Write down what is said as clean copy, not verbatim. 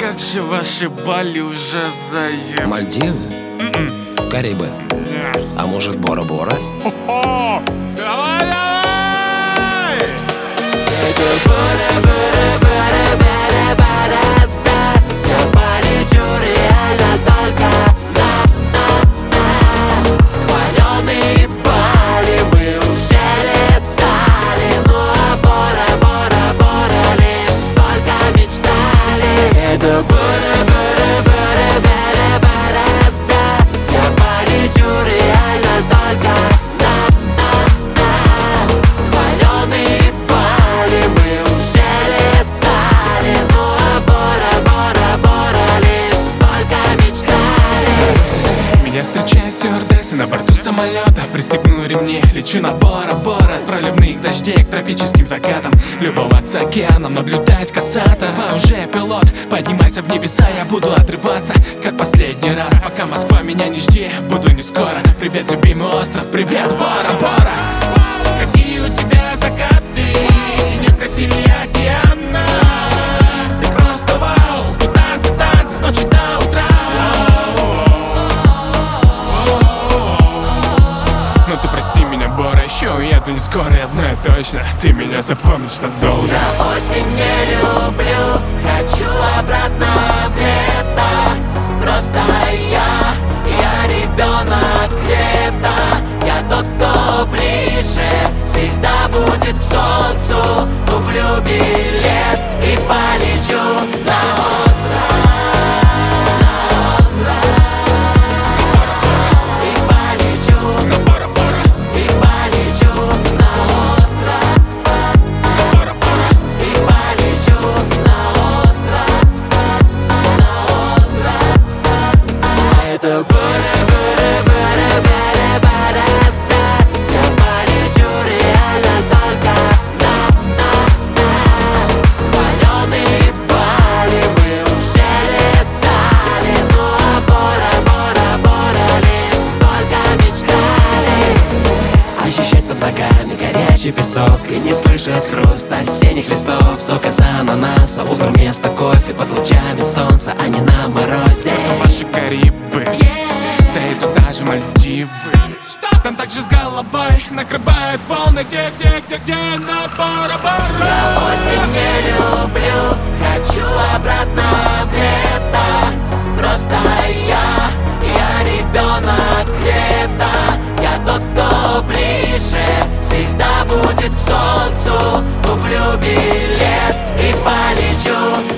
Как же ваши Бали уже заебали. Мальдивы? Карибы? А может Бора-Бора? Давай, давай! Я полечу реально только хваленые Бали. Мы уже летали, ну а Бора-Бора лишь только мечтали. Это Бора-Бора. Я полечу реально только хваленые Бали. Мы уже летали, ну а Бора-Бора лишь только мечтали. Меня встречает стюардесса на борту самолета. Пристегну ремни, лечу на Бора-Бора. От проливных дождей к тропическим закатам. Любоваться океаном, наблюдать косатого. Уже пилот, поднимайся в небеса. Я буду отрываться, как последний раз. Пока Москва, меня не жди, буду не скоро. Привет, любимый остров, привет, Бора-Бора. Какие у тебя закаты, нет красивее океана. Ты просто вау, тут танцы с ночи до утра. Но ты прости меня, Бора, еще уеду не скоро. Я знаю точно, ты меня запомнишь надолго. Я осень не люблю, хочу обратно в лето. Просто я ребенок лета. Я тот, кто ближе, всегда будет к солнцу. Куплю билет и полечу на остров. И полечу на Бора-Бора. И полечу на остров. И полечу на остров. Это я полечу реально только хваленые Бали. Мы уже летали, ну а Бора лишь только мечтали. Ощущать под ногами горячий песок и не слышать хруст осенних листов. Сок из ананаса, утром вместо кофе под лучами солнца, а не на морозе. Что ваши Карибы, да и туда же Мальдивы. Там также с головой накрывают волны. Где на Бора-Бора. Я осень не люблю, хочу обратно в лето. Просто я ребенок лета. Я тот, кто ближе, всегда будет к солнцу. Куплю билет и полечу